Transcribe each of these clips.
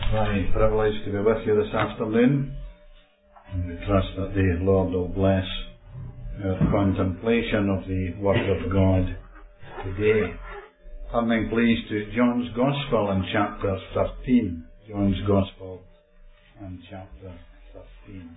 my privilege to be with you this afternoon, and we trust that the Lord will bless our contemplation of the Word of God today. Turning please to John's Gospel in chapter 13. John's Gospel and chapter 13.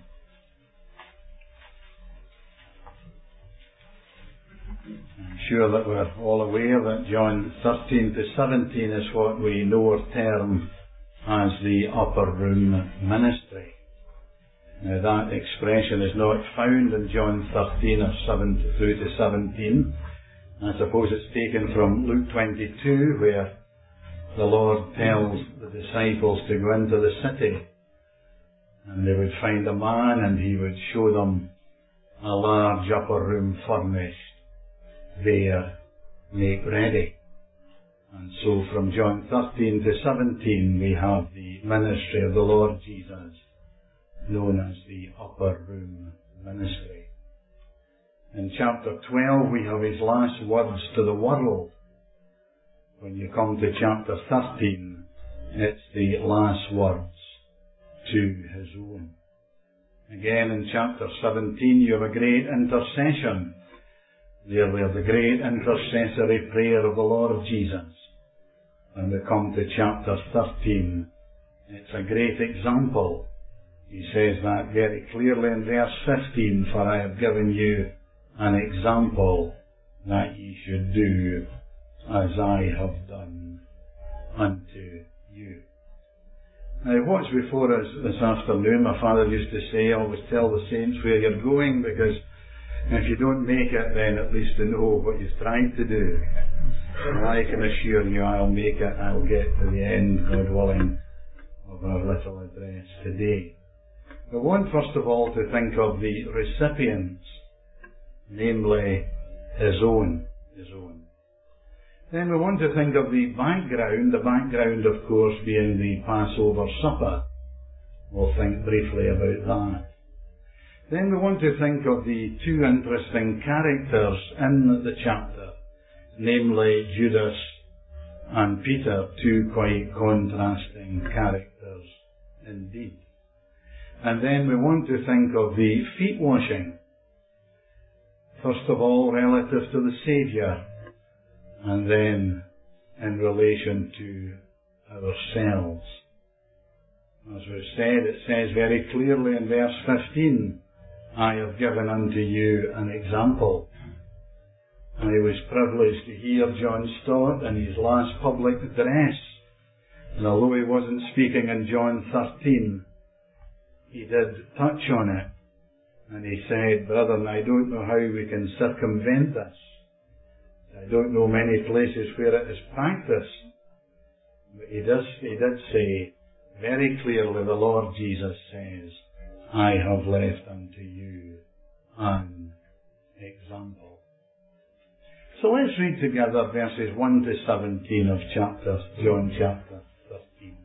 I'm sure that we're all aware that John 13 to 17 is what we know or term as the upper room ministry. Now that expression is not found in John 13 or 7 through to 17. I suppose it's taken from Luke 22, where the Lord tells the disciples to go into the city and they would find a man and he would show them a large upper room furnished. There, make ready. And so from John 13 to 17 we have the ministry of the Lord Jesus, known as the upper room ministry. In chapter 12 we have his last words to the world. When you come to chapter 13, it's the last words to his own. Again in chapter 17 you have a great intercession. There we have the great intercessory prayer of the Lord Jesus. And we come to chapter 13. It's a great example. He says that very clearly in verse 15, for I have given you an example that ye should do as I have done unto you. Now what's before us this afternoon, my father used to say, always tell the saints where you're going, because if you don't make it, then at least they know what you've tried to do. And I can assure you I'll make it. I'll get to the end, God willing, of our little address today. I want first of all to think of the recipients, namely his own. Then we want to think of the background of course being the Passover supper. We'll think briefly about that. Then we want to think of the two interesting characters in the chapter, namely Judas and Peter, two quite contrasting characters indeed. And then we want to think of the feet washing, first of all relative to the Saviour, and then in relation to ourselves. As we've said, it says very clearly in verse 15, I have given unto you an example. I was privileged to hear John Stott in his last public address. And although he wasn't speaking in John 13, he did touch on it. And he said, brethren, I don't know how we can circumvent this. I don't know many places where it is practiced. But he did say very clearly, the Lord Jesus says, I have left unto you an example. So let's read together verses 1 to 17 of John chapter 13.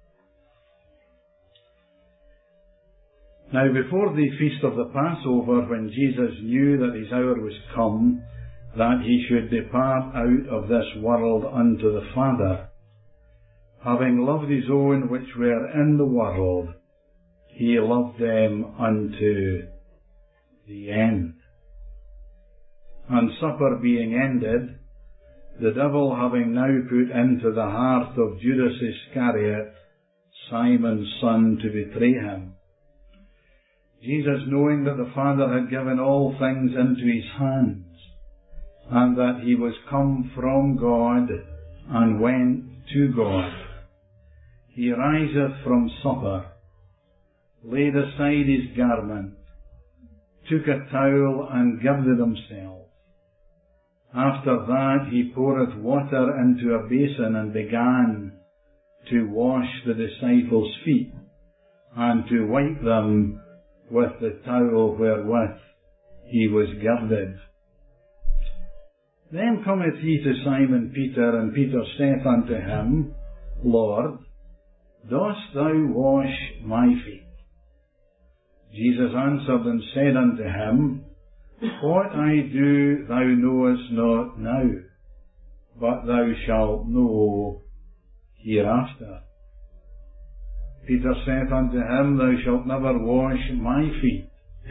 Now before the feast of the Passover, when Jesus knew that his hour was come, that he should depart out of this world unto the Father, having loved his own which were in the world, he loved them unto the end. And supper being ended, the devil having now put into the heart of Judas Iscariot, Simon's son, to betray him, Jesus, knowing that the Father had given all things into his hands, and that he was come from God and went to God, he riseth from supper, laid aside his garment, took a towel and girded himself. After that he poureth water into a basin and began to wash the disciples' feet and to wipe them with the towel wherewith he was girded. Then cometh he to Simon Peter, and Peter saith unto him, Lord, dost thou wash my feet? Jesus answered and said unto him, What I do thou knowest not now, but thou shalt know hereafter. Peter saith unto him, Thou shalt never wash my feet.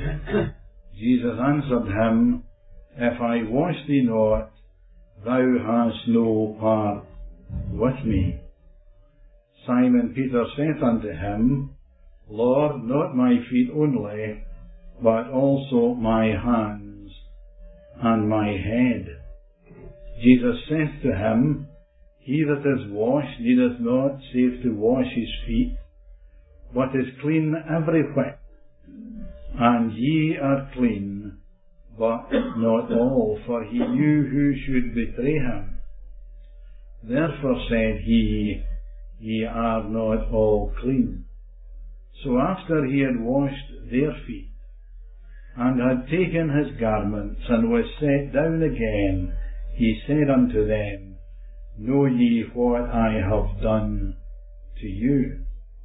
Jesus answered him, If I wash thee not, thou hast no part with me. Simon Peter saith unto him, Lord, not my feet only, but also my hands and my head. Jesus saith to him, He that is washed needeth not save to wash his feet, but is clean every whit. And ye are clean, but not all, for he knew who should betray him. Therefore said he, Ye are not all clean. So after he had washed their feet, and had taken his garments, and was set down again, he said unto them, Know ye what I have done to you?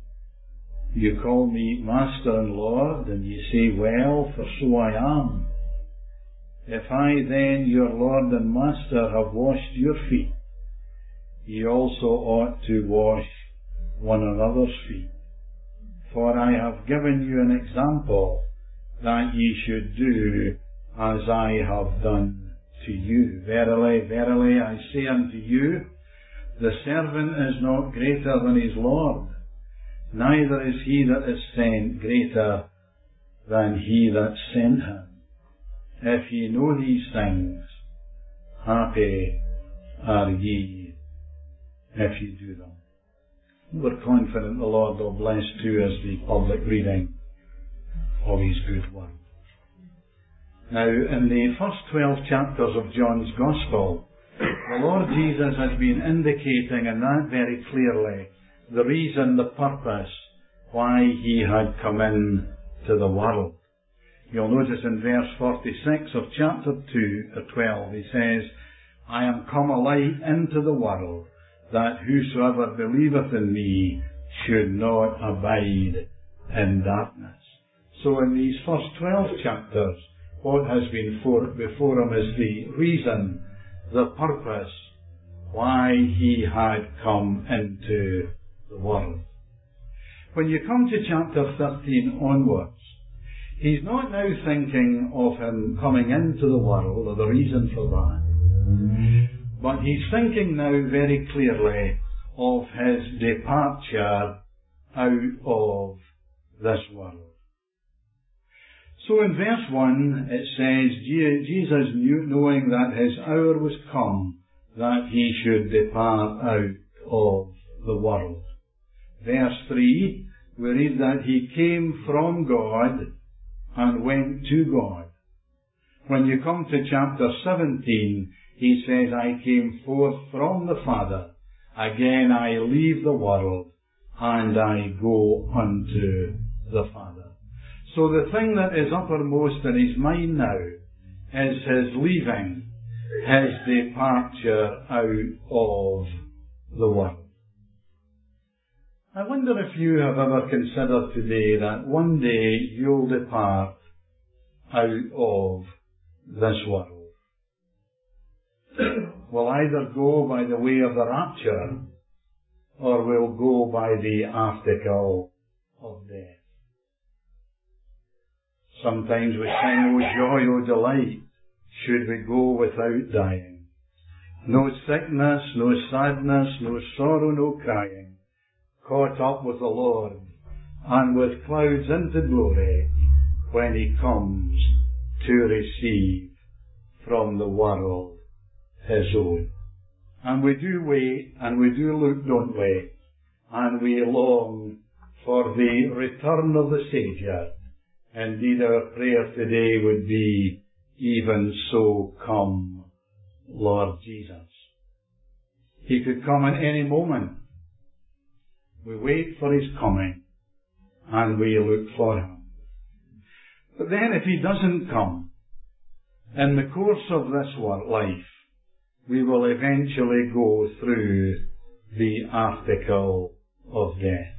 You call me Master and Lord, and ye say, Well, for so I am. If I then, your Lord and Master, have washed your feet, ye also ought to wash one another's feet. For I have given you an example, that ye should do as I have done to you. Verily, verily, I say unto you, the servant is not greater than his Lord, neither is he that is sent greater than he that sent him. If ye know these things, happy are ye if ye do them. We're confident the Lord will bless to us the public reading of His good word. Now, in the first 12 chapters of John's Gospel, the Lord Jesus has been indicating in that very clearly the reason, the purpose, why He had come in to the world. You'll notice in verse 46 of chapter 12, He says, I am come a light into the world, that whosoever believeth in me should not abide in darkness. So in these first 12 chapters, what has been before him is the reason, the purpose, why he had come into the world. When you come to chapter 13 onwards, he's not now thinking of him coming into the world, or the reason for that, but he's thinking now very clearly of his departure out of this world. So in verse 1 it says, Jesus knew, knowing that his hour was come, that he should depart out of the world. Verse 3, we read that he came from God and went to God. When you come to chapter 17, he says, I came forth from the Father. Again I leave the world, and I go unto the Father. So the thing that is uppermost in his mind now is his leaving, his departure out of the world. I wonder if you have ever considered today that one day you'll depart out of this world. We'll either go by the way of the rapture, or we'll go by the article of death. Sometimes we sing, O joy, O delight, should we go without dying. No sickness, no sadness, no sorrow, no crying, caught up with the Lord, and with clouds into glory, when He comes to receive from the world His own. And we do wait, and we do look, don't we? And we long for the return of the Saviour. Indeed, our prayer today would be, even so come, Lord Jesus. He could come at any moment. We wait for His coming, and we look for Him. But then if He doesn't come, in the course of this life, we will eventually go through the article of death.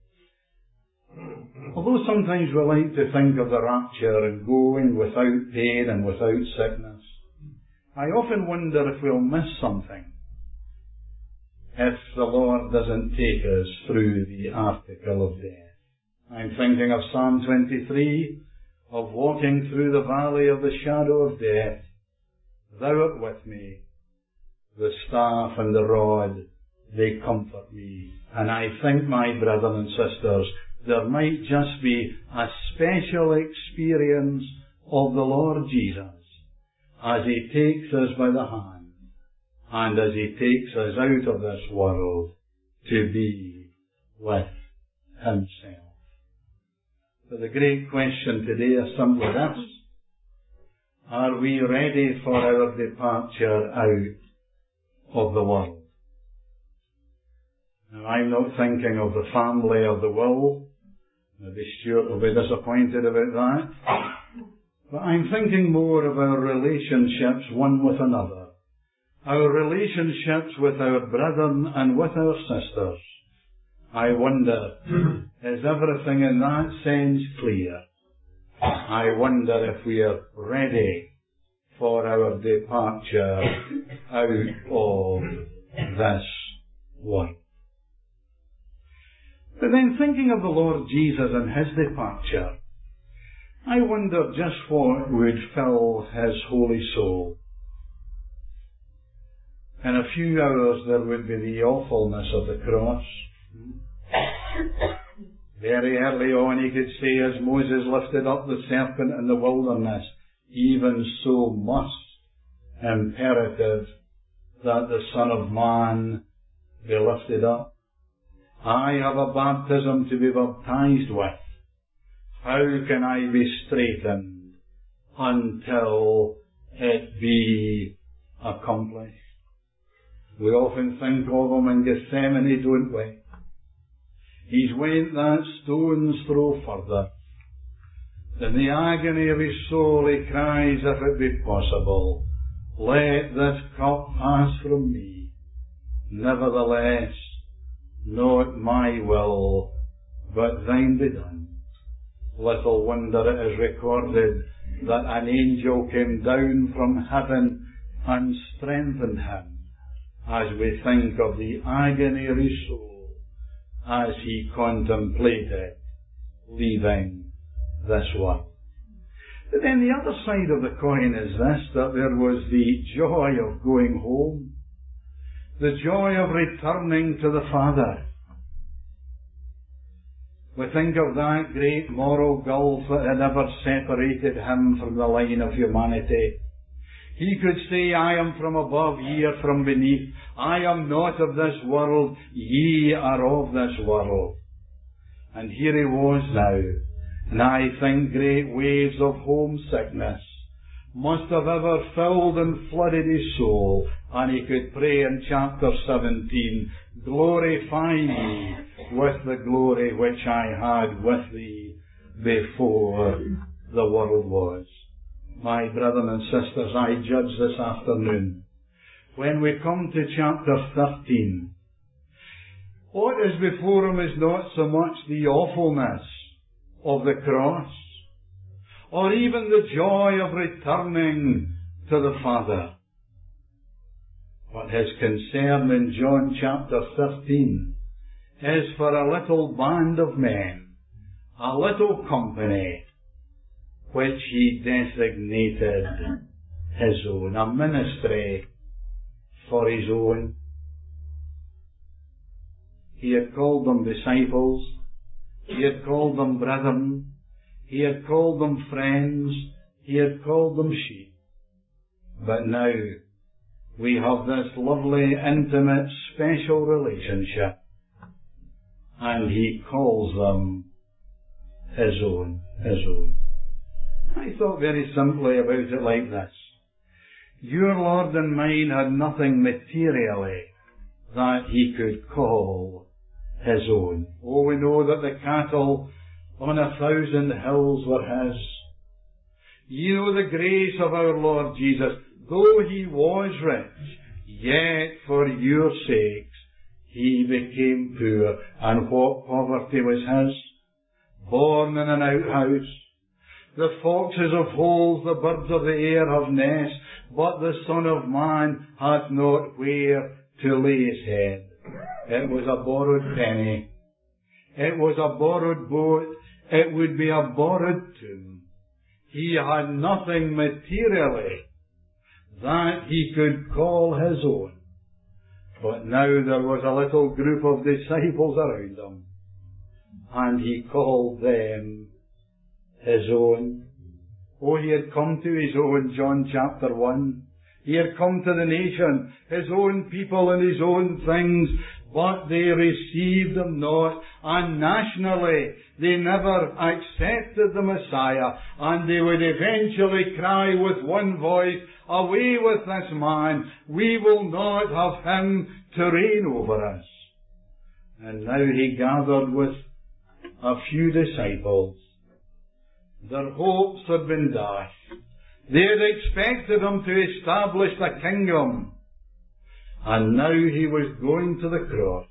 Although sometimes we like to think of the rapture and going without pain and without sickness, I often wonder if we'll miss something. if the Lord doesn't take us through the article of death. I'm thinking of Psalm 23, of walking through the valley of the shadow of death. Thou art with me. The staff and the rod, they comfort me. And I think, my brothers and sisters, there might just be a special experience of the Lord Jesus as He takes us by the hand and as He takes us out of this world to be with Himself. But the great question today is simply this: are we ready for our departure out of the world? Now, I'm not thinking of the family of the will. Maybe Stuart will be disappointed about that. But I'm thinking more of our relationships one with another. Our relationships with our brethren and with our sisters. I wonder, is everything in that sense clear? I wonder if we are ready for our departure out of this world. But then, thinking of the Lord Jesus and His departure, I wonder just what would fill His holy soul. In a few hours there would be the awfulness of the cross. Very early on He could say, as Moses lifted up the serpent in the wilderness, even so must imperative that the Son of Man be lifted up. I have a baptism to be baptized with. How can I be straightened until it be accomplished? We often think of Him in Gethsemane, don't we? He's went that stone's throw further. In the agony of His soul He cries, if it be possible, let this cup pass from me. Nevertheless, not my will, but Thine be done. Little wonder it is recorded that an angel came down from heaven and strengthened Him, as we think of the agony of His soul as He contemplated leaving this world. But then the other side of the coin is this, that there was the joy of going home, the joy of returning to the Father. We think of that great moral gulf that had ever separated Him from the line of humanity. He could say, I am from above, ye are from beneath. I am not of this world, ye are of this world. And here He was now, and I think great waves of homesickness must have ever filled and flooded His soul, and He could pray in chapter 17, glorify me with the glory which I had with Thee before the world was. My brothers and sisters, I judge this afternoon, when we come to chapter 13, what is before Him is not so much the awfulness of the cross, or even the joy of returning to the Father. What His concern in John chapter 13 is for a little band of men, a little company, which He designated His own, a ministry for His own. He had called them disciples, He had called them brethren, He had called them friends, He had called them sheep. But now we have this lovely, intimate, special relationship, and He calls them His own, His own. I thought very simply about it like this. Your Lord and mine had nothing materially that He could call His own. Oh, we know that the cattle on 1,000 hills were His. You know the grace of our Lord Jesus. Though He was rich, yet for your sakes He became poor. And what poverty was His? Born in an outhouse. The foxes of holes, the birds of the air have nests, but the Son of Man hath not where to lay His head. It was a borrowed penny. It was a borrowed boat. It would be a borrowed tomb. He had nothing materially that he could call his own. But now there was a little group of disciples around him, and he called them his own. Oh, he had come to his own, John chapter 1. He had come to the nation, his own people and his own things, but they received him not. And nationally, they never accepted the Messiah. And they would eventually cry with one voice, away with this man. We will not have him to reign over us. And now he gathered with a few disciples. Their hopes had been dashed. They had expected him to establish the kingdom. And now he was going to the cross.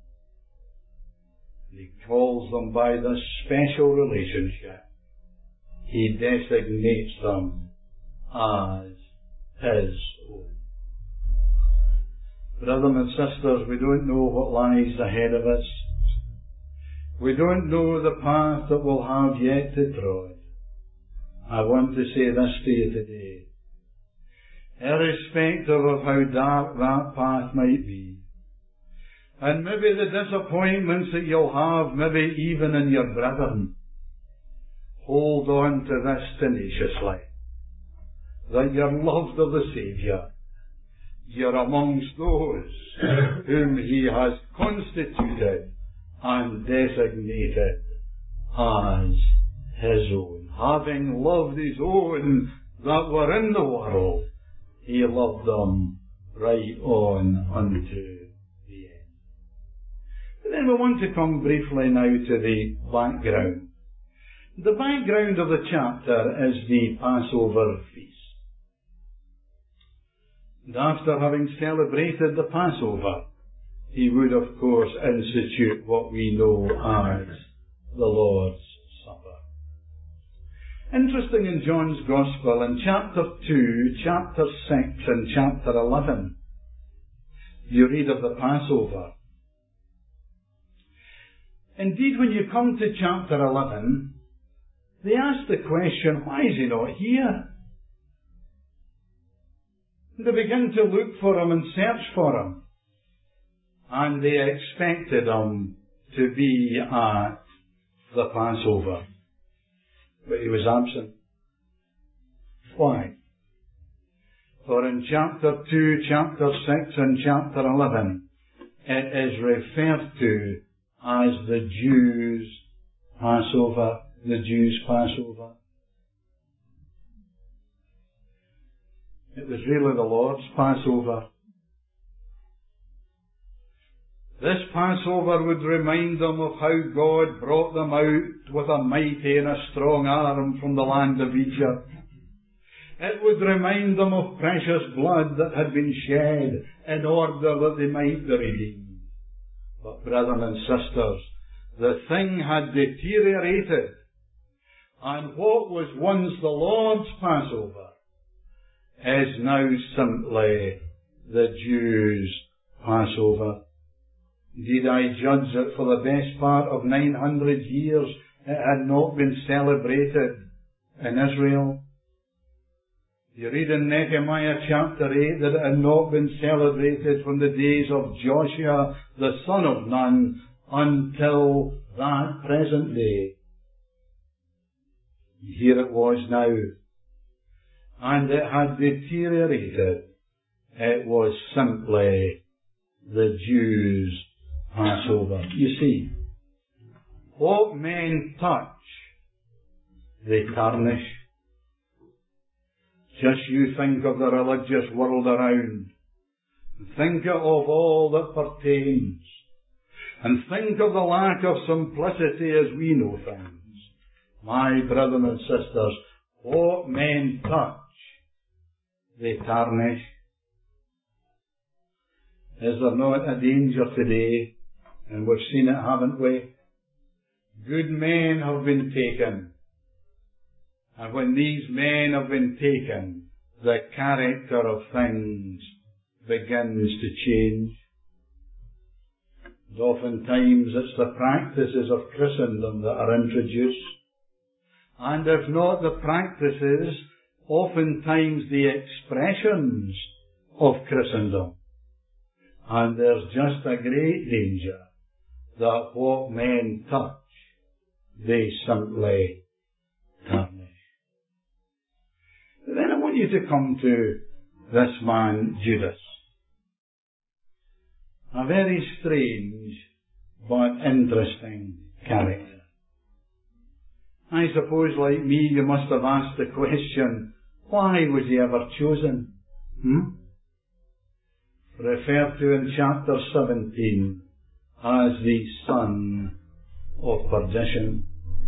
He calls them by this special relationship. He designates them as his own. Brothers and sisters, we don't know what lies ahead of us. We don't know the path that we'll have yet to trod. I want to say this to you today. Irrespective of how dark that path might be, and maybe the disappointments that you'll have, maybe even in your brethren, hold on to this tenaciously, that you're loved of the Saviour. You're amongst those whom He has constituted and designated as His own. Having loved His own that were in the world, He loved them right on unto the end. But then we want to come briefly now to the background. The background of the chapter is the Passover feast. And after having celebrated the Passover, He would of course institute what we know as the Lord's Supper. Interesting, in John's Gospel, in chapter 2, chapter 6 and chapter 11, you read of the Passover. Indeed, when you come to chapter 11, they ask the question, why is He not here? They begin to look for Him and search for Him. And they expected Him to be at the Passover. But He was absent. Why? For in chapter 2, chapter 6 and chapter 11, it is referred to as the Jews' Passover. The Jews' Passover. It was really the Lord's Passover. This Passover would remind them of how God brought them out with a mighty and a strong arm from the land of Egypt. It would remind them of precious blood that had been shed in order that they might be redeemed. But brethren and sisters, the thing had deteriorated, and what was once the Lord's Passover is now simply the Jews' Passover. Indeed, I judge that for the best part of 900 years it had not been celebrated in Israel. You read in Nehemiah chapter 8 that it had not been celebrated from the days of Joshua the son of Nun until that present day. Here it was now. And it had deteriorated. It was simply the Jews' Passover. You see, what men touch, they tarnish. Just you think of the religious world around. Think of all that pertains. And think of the lack of simplicity as we know things. My brothers and sisters, what men touch, they tarnish. Is there not a danger today? And we've seen it, haven't we? Good men have been taken. And when these men have been taken, the character of things begins to change. And oftentimes it's the practices of Christendom that are introduced. And if not the practices, oftentimes the expressions of Christendom. And there's just a great danger that what men touch, they simply tarnish. But then I want you to come to this man, Judas. A very strange but interesting character. I suppose, like me, you must have asked the question, why was he ever chosen? Referred to in chapter 17 as the son of perdition.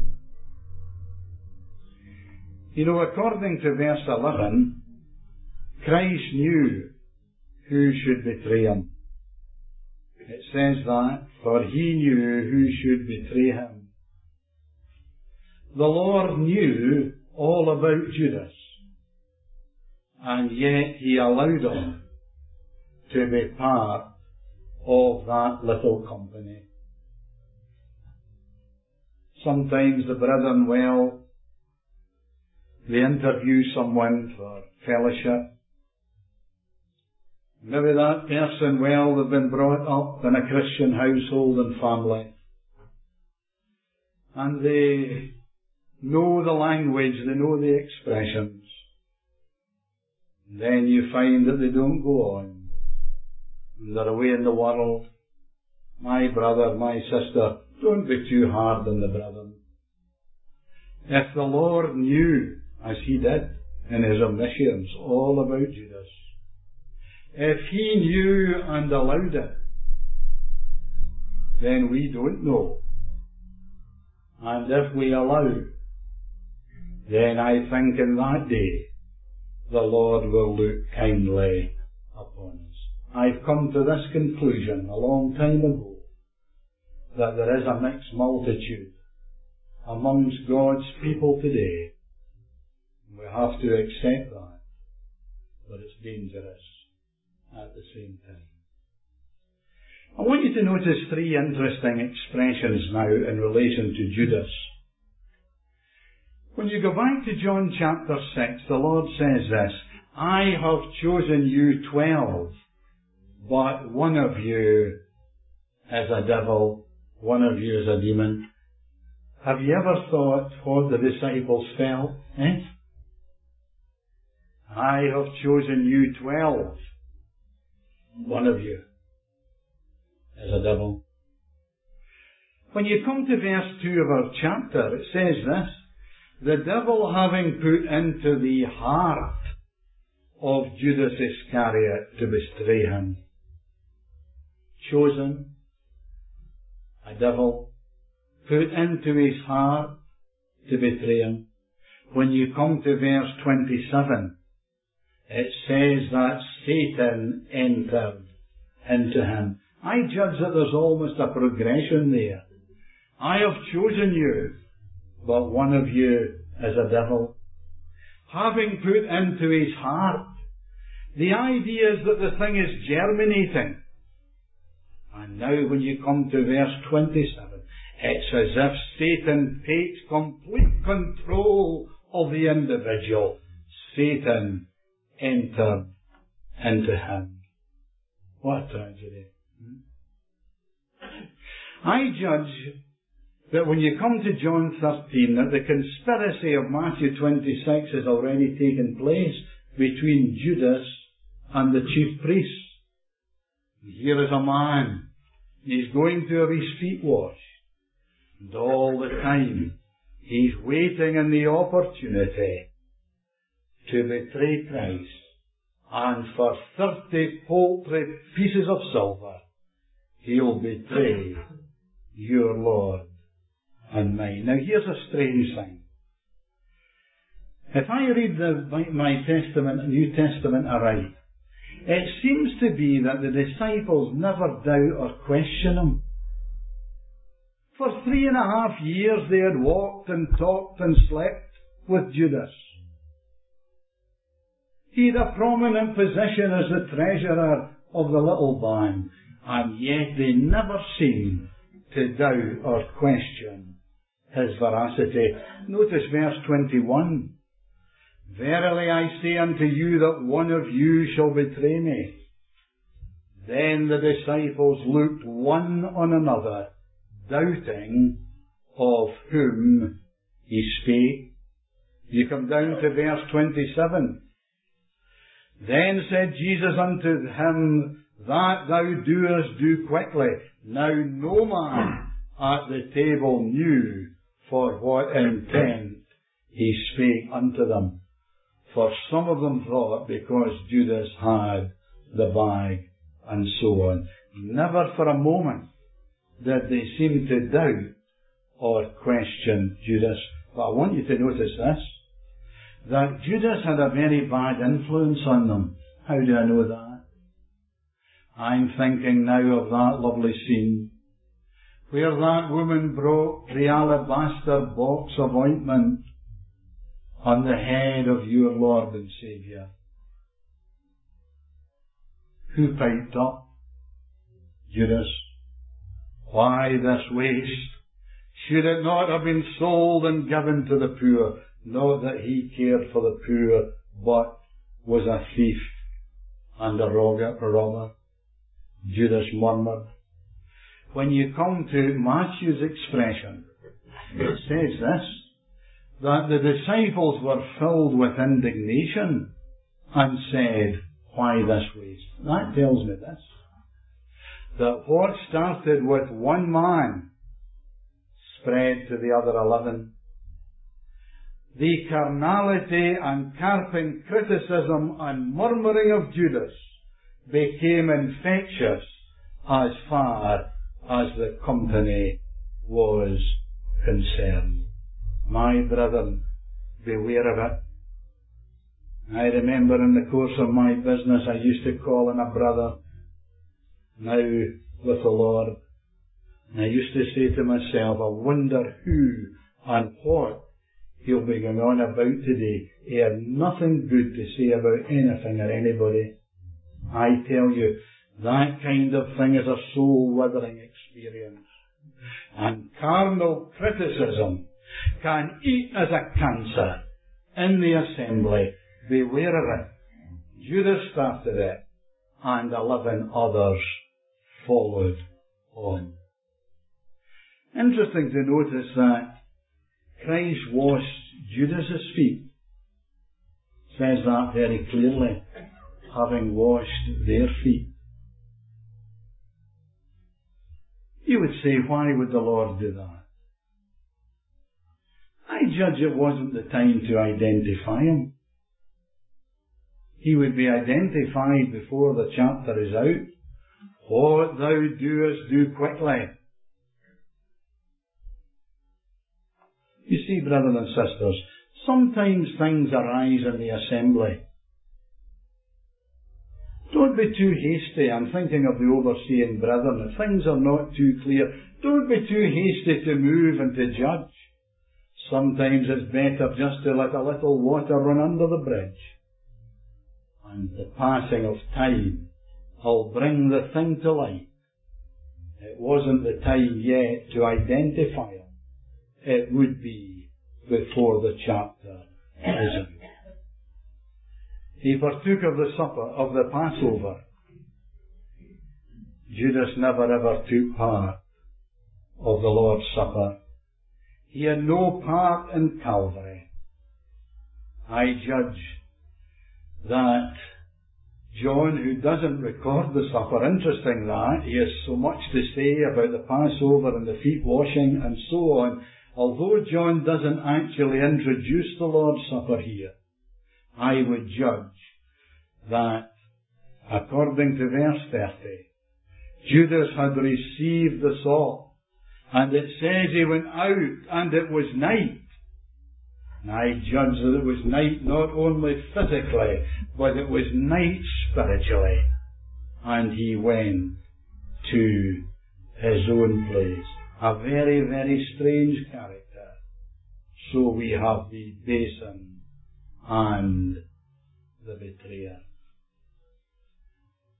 You know, according to verse 11, Christ knew who should betray him. It says that, for he knew who should betray him. The Lord knew all about Judas, and yet he allowed him to be part of that little company. Sometimes the brethren, well, they interview someone for fellowship. Maybe that person, well, they've been brought up in a Christian household and family. And they know the language, they know the expressions. And then you find that they don't go on. And they're away in the world. My brother, my sister, don't be too hard on the brethren. If the Lord knew, as he did in his omniscience, all about Judas, if he knew and allowed it, then we don't know. And if we allow, then I think in that day the Lord will look kindly upon us. I've come to this conclusion a long time ago, that there is a mixed multitude amongst God's people today. We have to accept that, but it's dangerous at the same time. I want you to notice three interesting expressions now in relation to Judas. When you go back to John chapter 6, the Lord says this, I have chosen you 12, but one of you is a devil, one of you is a demon. Have you ever thought what the disciples felt? I have chosen you 12. One of you is a devil. When you come to verse 2 of our chapter, it says this, the devil having put into the heart of Judas Iscariot to betray him. Chosen, a devil, put into his heart to betray him. When you come to verse 27, it says that Satan entered into him. I judge that there's almost a progression there. I have chosen you, but one of you is a devil. Having put into his heart, the idea is that the thing is germinating. And now when you come to verse 27, it's as if Satan takes complete control of the individual. Satan entered into him. What a tragedy. I judge that when you come to John 13, that the conspiracy of Matthew 26 has already taken place between Judas and the chief priests. Here is a man, he's going to have his feet washed, and all the time he's waiting in the opportunity to betray Christ, and for 30 paltry pieces of silver he'll betray your Lord and mine. Now here's a strange thing. If I read my Testament and New Testament aright, it seems to be that the disciples never doubt or question him. For 3.5 years they had walked and talked and slept with Judas. He had a prominent position as the treasurer of the little band, and yet they never seem to doubt or question his veracity. Notice verse 21. Verily I say unto you that one of you shall betray me. Then the disciples looked one on another, doubting of whom he spake. You come down to verse 27. Then said Jesus unto him, That thou doest, do quickly. Now no man at the table knew for what intent he spake unto them. For some of them thought because Judas had the bag and so on. Never for a moment did they seem to doubt or question Judas. But I want you to notice this, that Judas had a very bad influence on them. How do I know that? I'm thinking now of that lovely scene where that woman brought the alabaster box of ointment on the head of your Lord and Saviour. Who piped up? Judas. Why this waste? Should it not have been sold and given to the poor? Not that he cared for the poor, but was a thief and a robber. Judas murmured. When you come to Matthew's expression, it says this, that the disciples were filled with indignation and said, Why this waste? That tells me this, that what started with one man spread to the other 11. The carnality and carping criticism and murmuring of Judas became infectious as far as the company was concerned. My brethren, beware of it. I remember in the course of my business I used to call in a brother, now with the Lord, and I used to say to myself, I wonder who and what he'll be going on about today. He had nothing good to say about anything or anybody. I tell you, that kind of thing is a soul-withering experience. And carnal criticism can eat as a cancer in the assembly. Beware of it. Judas started it, and 11 others followed on. Interesting to notice that Christ washed Judas's feet. Says that very clearly, having washed their feet. You would say, why would the Lord do that? I judge it wasn't the time to identify him. He would be identified before the chapter is out. What thou doest, do quickly. You see, brothers and sisters, sometimes things arise in the assembly. Don't be too hasty. I'm thinking of the overseeing brethren. If things are not too clear, don't be too hasty to move and to judge. Sometimes it's better just to let a little water run under the bridge. And the passing of time will bring the thing to light. It wasn't the time yet to identify it. It would be before the chapter is out. He partook of the supper, of the Passover. Judas never ever took part of the Lord's Supper. He had no part in Calvary. I judge that John, who doesn't record the supper, interesting that, he has so much to say about the Passover and the feet washing and so on, although John doesn't actually introduce the Lord's Supper here, I would judge that, according to verse 30, Judas had received the salt, and it says he went out, and it was night. And I judge that it was night not only physically, but it was night spiritually. And he went to his own place. A very, very strange character. So we have the basin and the betrayer.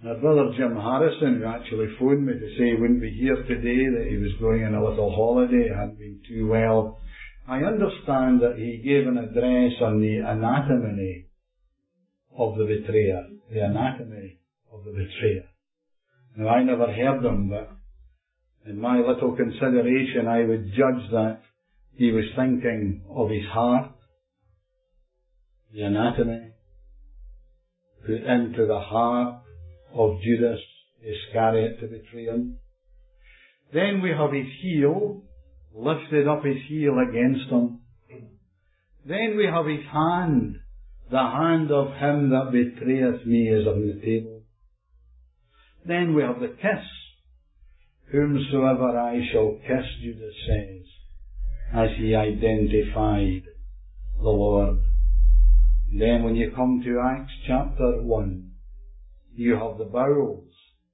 My brother Jim Harrison, who actually phoned me to say he wouldn't be here today, that he was going on a little holiday, hadn't been too well. I understand that he gave an address on the anatomy of the betrayer. The anatomy of the betrayer. Now, I never heard them, but in my little consideration, I would judge that he was thinking of his heart. The anatomy put into the heart of Judas Iscariot to betray him. Then we have his heel, lifted up his heel against him. Then we have his hand, the hand of him that betrayeth me is on the table. Then we have the kiss, whomsoever I shall kiss, Judas says, as he identified the Lord. Then when you come to Acts chapter 1, you have the bowels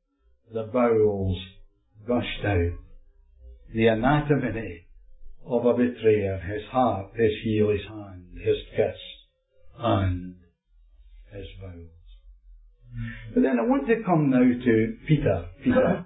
gushed out. The anatomy of a betrayer, his heart, his heel, his hand, his kiss, and his bowels. But then I want to come now to Peter.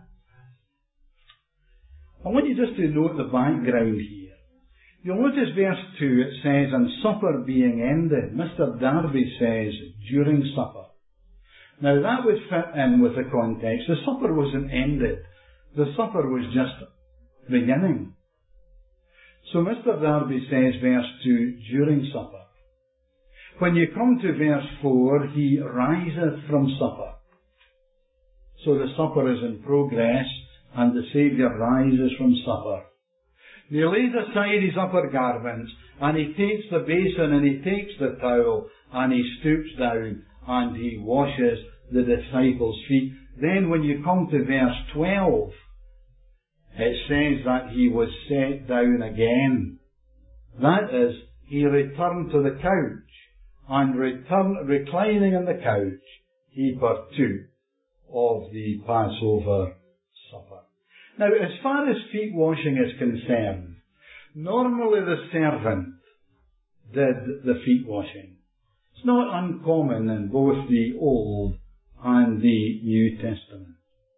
I want you just to note the background here. You'll notice verse 2, it says, and supper being ended. Mr. Darby says, during supper. Now that would fit in with the context. The supper wasn't ended. The supper was just beginning. So Mr. Darby says, verse 2, during supper. When you come to verse 4, he riseth from supper. So the supper is in progress, and the Saviour rises from supper. He lays aside his upper garments, and he takes the basin, and he takes the towel, and he stoops down, and he washes the disciples' feet. Then when you come to verse 12, it says that he was set down again. That is, he returned to the couch, and reclining on the couch, he partook of the Passover supper. Now, as far as feet washing is concerned, normally the servant did the feet washing. It's not uncommon in both the Old and the New Testament.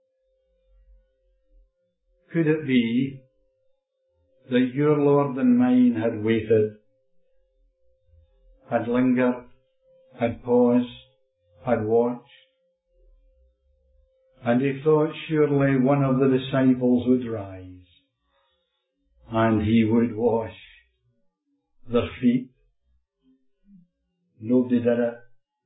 Could it be that your Lord and mine had waited, had lingered, had paused, had watched, and he thought surely one of the disciples would rise and he would wash their feet? Nobody did it.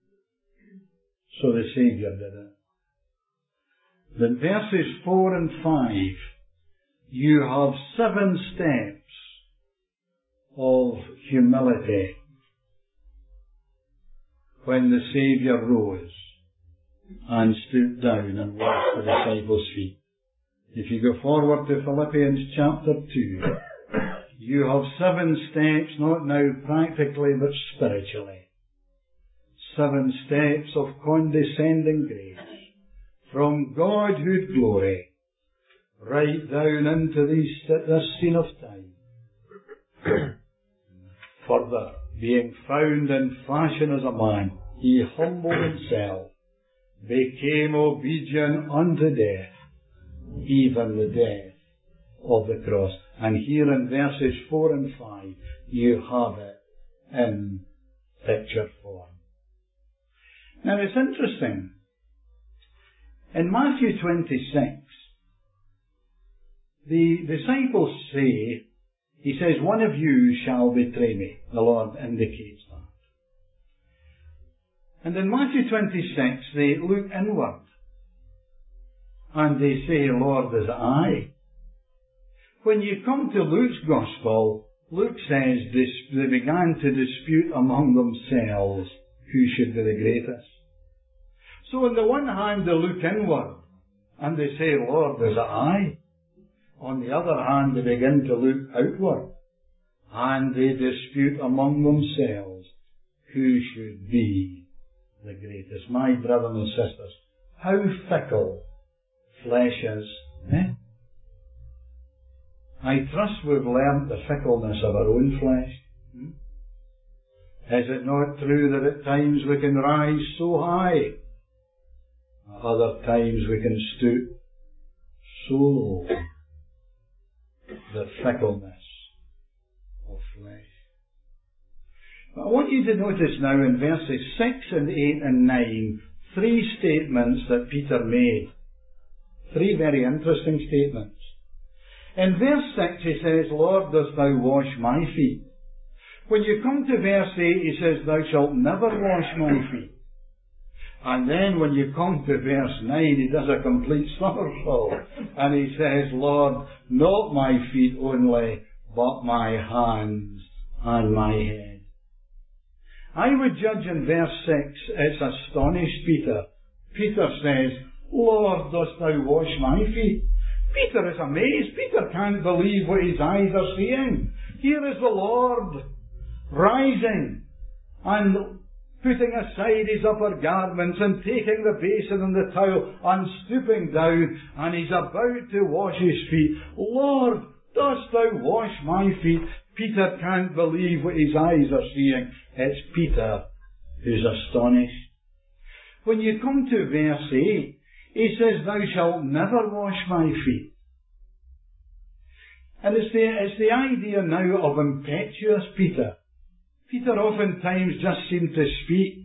So the Saviour did it. Then verses 4 and 5, you have 7 steps of humility when the Saviour rose and stooped down and washed the disciples' feet. If you go forward to Philippians chapter 2, you have 7 steps, not now practically but spiritually. 7 steps of condescending grace from Godhood glory right down into this scene of time. Further, being found in fashion as a man, he humbled himself, became obedient unto death, even the death of the cross. And here in verses 4 and 5, you have it in picture form. Now it's interesting. In Matthew 26, the disciples say, he says, one of you shall betray me. The Lord indicates that. And in Matthew 26, they look inward. And they say, Lord, is it I? When you come to Luke's Gospel, Luke says they began to dispute among themselves who should be the greatest. So on the one hand, they look inward, and they say, Lord, is it I? On the other hand, they begin to look outward, and they dispute among themselves who should be the greatest. My brothers and sisters, how fickle flesh is, eh? I trust we've learnt the fickleness of our own flesh. Is it not true that at times we can rise so high? Other times we can stoop so low. The fickleness of flesh. But I want you to notice now in verses 6 and 8 and 9, 3 statements that Peter made. 3 very interesting statements. In verse 6 he says, Lord, dost thou wash my feet? When you come to verse 8 he says, thou shalt never wash my feet. And then when you come to verse 9 he does a complete somersault. And he says, Lord, not my feet only, but my hands and my head. I would judge in verse 6, it's astonished Peter. Peter says, Lord, dost thou wash my feet? Peter is amazed. Peter can't believe what his eyes are seeing. Here is the Lord rising and putting aside his upper garments and taking the basin and the towel and stooping down, and he's about to wash his feet. Lord, dost thou wash my feet? Peter can't believe what his eyes are seeing. It's Peter who's astonished. When you come to verse 8, he says, thou shalt never wash my feet. And it's the idea now of impetuous Peter. Peter oftentimes just seemed to speak.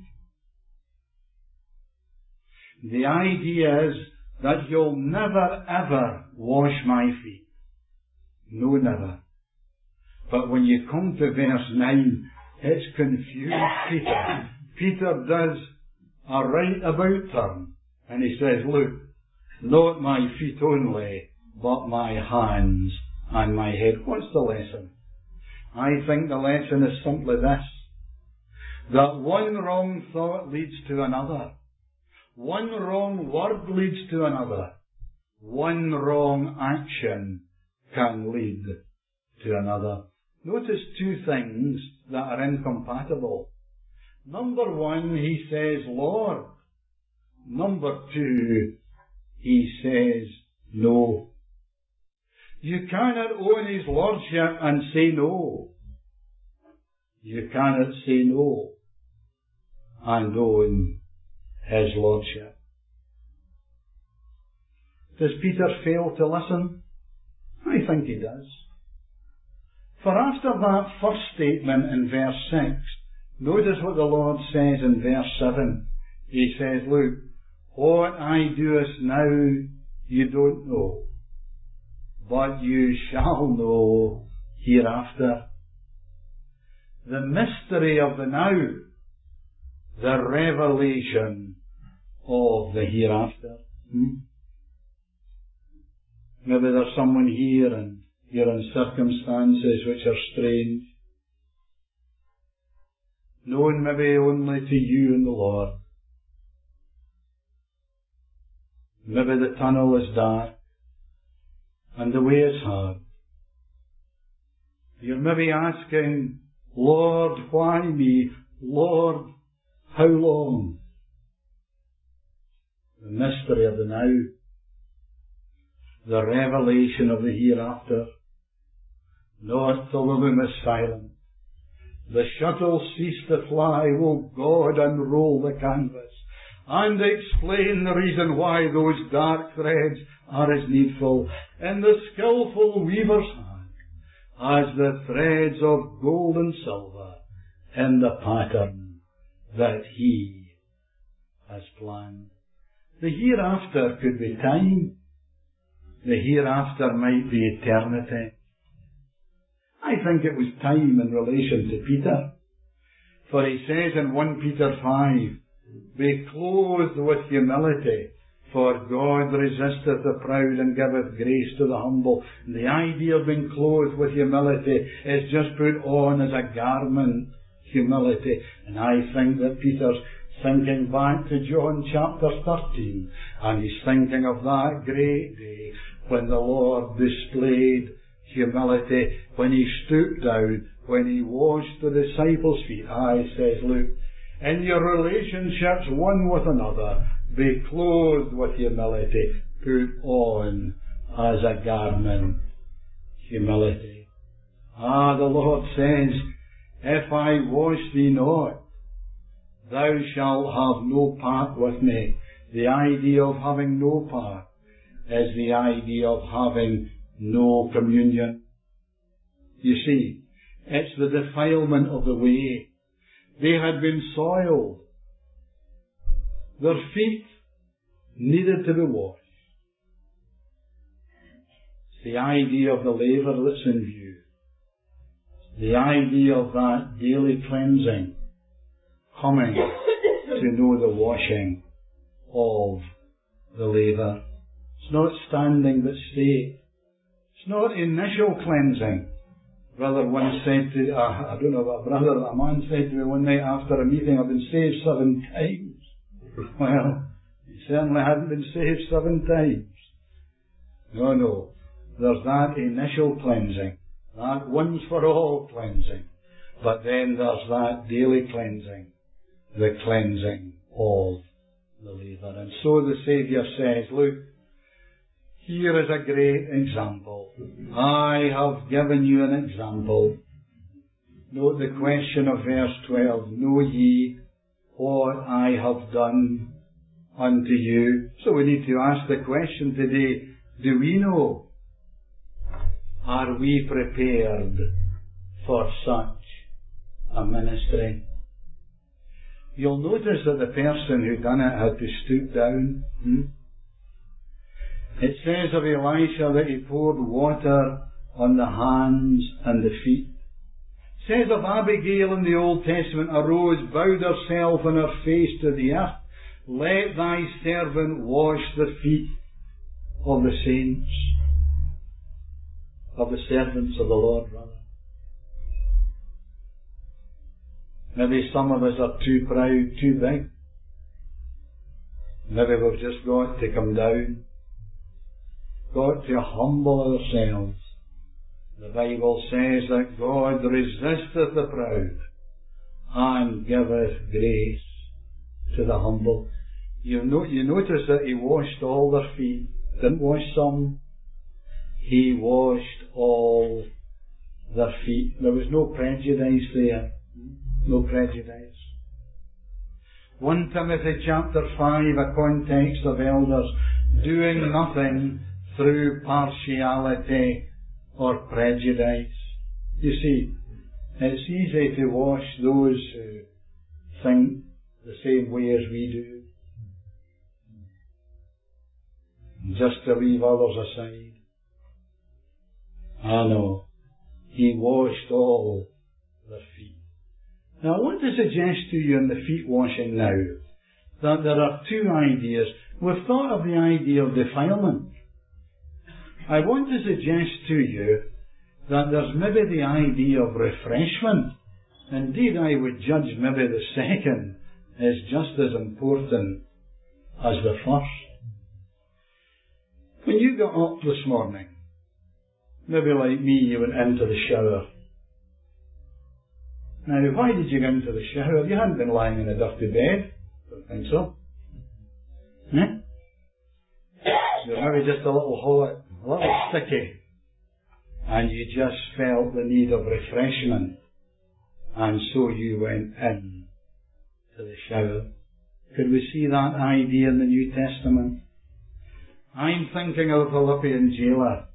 The idea is that you'll never ever wash my feet. No, never. But when you come to verse 9, it's confused Peter. Peter does a right about turn. And he says, look, not my feet only, but my hands and my head. What's the lesson? I think the lesson is simply this, that one wrong thought leads to another. One wrong word leads to another. One wrong action can lead to another. Notice 2 things that are incompatible. Number 1, he says, Lord. Number 2, he says, no. You cannot own his lordship and say no. You cannot say no and own his lordship. Does Peter fail to listen? I think he does. For after that first statement in verse 6, notice what the Lord says in verse 7. He says, look, what I doest now you don't know, but you shall know hereafter. The mystery of the now, the revelation of the hereafter. Maybe there's someone here and you're in circumstances which are strange, known maybe only to you and the Lord. Maybe the tunnel is dark and the way is hard. You're maybe asking, Lord, why me? Lord, how long? The mystery of the now, the revelation of the hereafter. Not till the loom is silent, the shuttle cease to fly, will God unroll the canvas and explain the reason why those dark threads are as needful in the skillful weaver's hand as the threads of gold and silver in the pattern that he has planned. The hereafter could be time. The hereafter might be eternity. I think it was time in relation to Peter. For he says in 1 Peter 5, be clothed with humility, for God resisteth the proud and giveth grace to the humble. And the idea of being clothed with humility is just put on as a garment, humility. And I think that Peter's thinking back to John chapter 13, and he's thinking of that great day when the Lord displayed humility, when he stooped down, when he washed the disciples' feet. He says, look, in your relationships one with another, be clothed with humility, put on as a garment humility. The Lord says, if I wash thee not, thou shalt have no part with me. The idea of having no part is the idea of having no communion. You see, it's the defilement of the way. They had been soiled. Their feet needed to be washed. It's the idea of the laver that's in view. The idea of that daily cleansing, coming to know the washing of the laver. It's not standing but state. It's not initial cleansing. Brother once said to, I don't know about brother, a man said to me one night after a meeting, I've been saved 7 times. Well, he certainly hadn't been saved 7 times. No. There's that initial cleansing, that once for all cleansing. But then there's that daily cleansing, the cleansing of the laver. And so the Saviour says, look, here is a great example. I have given you an example. Note the question of verse 12. Know ye what I have done unto you? So we need to ask the question today, do we know? Are we prepared for such a ministry? You'll notice that the person who done it had to stoop down. It says of Elisha that he poured water on the hands and the feet. It says of Abigail in the Old Testament, arose, bowed herself on her face to the earth. Let thy servant wash the feet of the saints, of the servants of the Lord, rather. Maybe some of us are too proud, too big. Maybe we've just got to come down, got to humble ourselves. The Bible says that God resisteth the proud and giveth grace to the humble. You notice that he washed all their feet, didn't wash some. He washed all their feet. There was no prejudice there. No prejudice. 1 Timothy chapter 5, a context of elders doing nothing through partiality or prejudice. You see, it's easy to wash those who think the same way as we do, just to leave others aside. No, he washed all their feet. Now I want to suggest to you in the feet washing now that there are 2 ideas. We've thought of the idea of defilement. I want to suggest to you that there's maybe the idea of refreshment. Indeed, I would judge maybe the second is just as important as the first. When you got up this morning, maybe like me, you went into the shower. Now, why did you go into the shower? You hadn't been lying in a dirty bed. Don't think so. You're maybe just a little hot, a little sticky, and you just felt the need of refreshment, and so you went in to the shower. Could we see that idea in the New Testament? I'm thinking of the Philippian jailer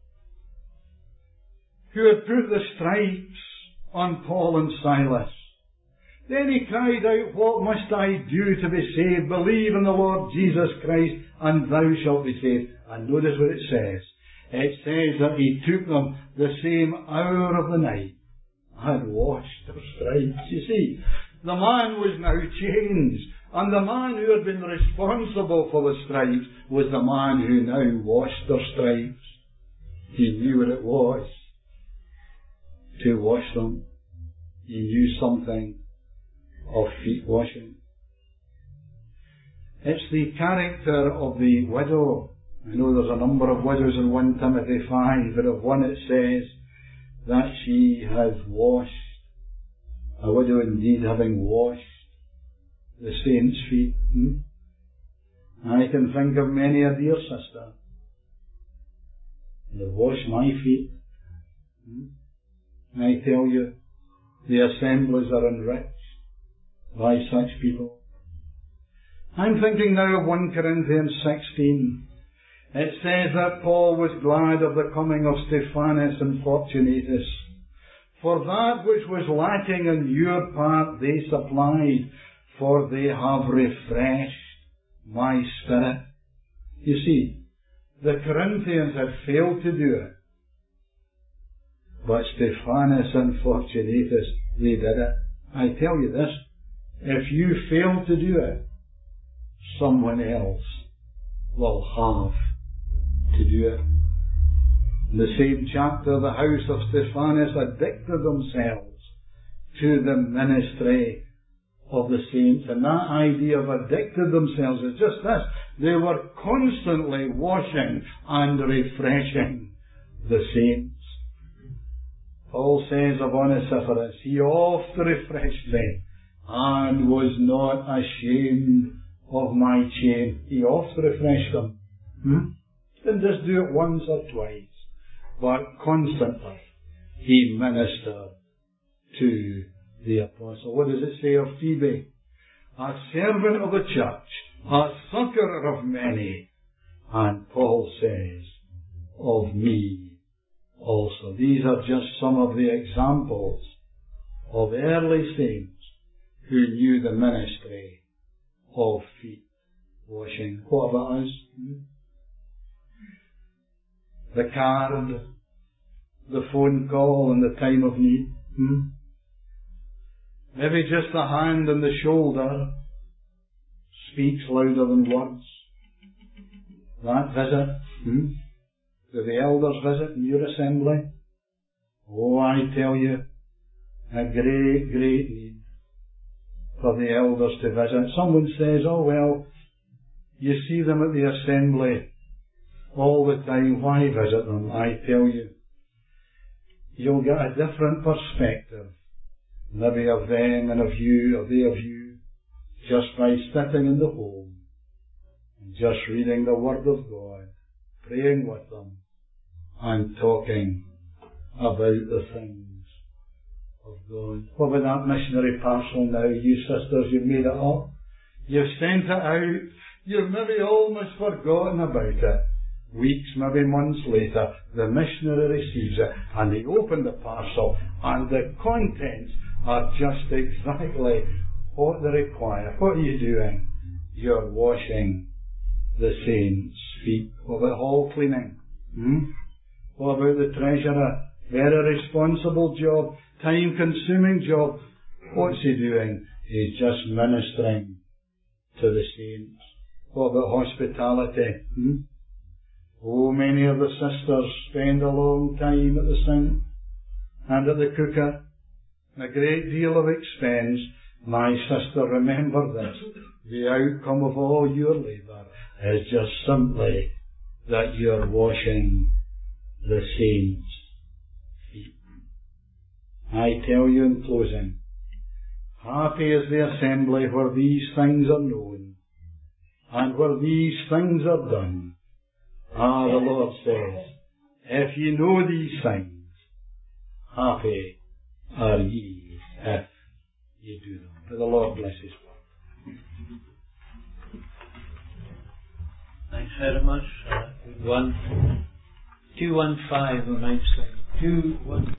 who had put the stripes on Paul and Silas. Then he cried out, what must I do to be saved? Believe in the Lord Jesus Christ, and thou shalt be saved. And notice what it says. It says that he took them the same hour of the night and washed their stripes. You see, the man was now changed, and the man who had been responsible for the stripes was the man who now washed their stripes. He knew what it was to wash them. He knew something of feet washing. It's the character of the widow. I know there's a number of widows in 1 Timothy 5, but of one it says that she has washed, a widow indeed having washed the saints' feet. I can think of many a dear sister. They've washed my feet. I tell you, the assemblies are enriched by such people. I'm thinking now of 1 Corinthians 16. It says that Paul was glad of the coming of Stephanas and Fortunatus. For that which was lacking in your part they supplied, for they have refreshed my spirit. You see, the Corinthians had failed to do it. But Stephanas and Fortunatus, they did it. I tell you this, if you fail to do it, someone else will have to do it. In the same chapter, the house of Stephanas addicted themselves to the ministry of the saints. And that idea of addicted themselves is just this. They were constantly washing and refreshing the saints. Paul says of Onesiphorus, he oft refreshed me and was not ashamed of my chain. He oft refreshed them. Didn't just do it once or twice, but constantly he ministered to the apostle. What does it say of Phoebe? A servant of the church, a succourer of many. And Paul says, of me also. These are just some of the examples of early saints who knew the ministry of feet washing. What about us? The card, the phone call in the time of need. Maybe just a hand on the shoulder speaks louder than words. That visit, do the elders visit in your assembly? Oh, I tell you, a great, great need for the elders to visit. Someone says, oh well, you see them at the assembly all the time, why visit them? I tell you, you'll get a different perspective, maybe of them and of you, or they of you, just by sitting in the home and just reading the Word of God, praying with them, and talking about the things of God. What about that missionary parcel now? You sisters, you've made it up. You've sent it out. You've maybe almost forgotten about it. Weeks, maybe months later, the missionary receives it, and they open the parcel, and the contents are just exactly what they require. What are you doing? You're washing the saints' feet. What about hall cleaning? What about the treasurer? Very responsible job, time-consuming job. What's he doing? He's just ministering to the saints. What about hospitality? Oh, many of the sisters spend a long time at the sink and at the cooker, and a great deal of expense. My sister, remember this. The outcome of all your labour is just simply that you're washing the saints' feet. I tell you in closing, happy is the assembly where these things are known and where these things are done. The Lord says, if ye know these things, happy are ye if ye do them. May the Lord bless His word. Thanks very much. 215 on my side. 215.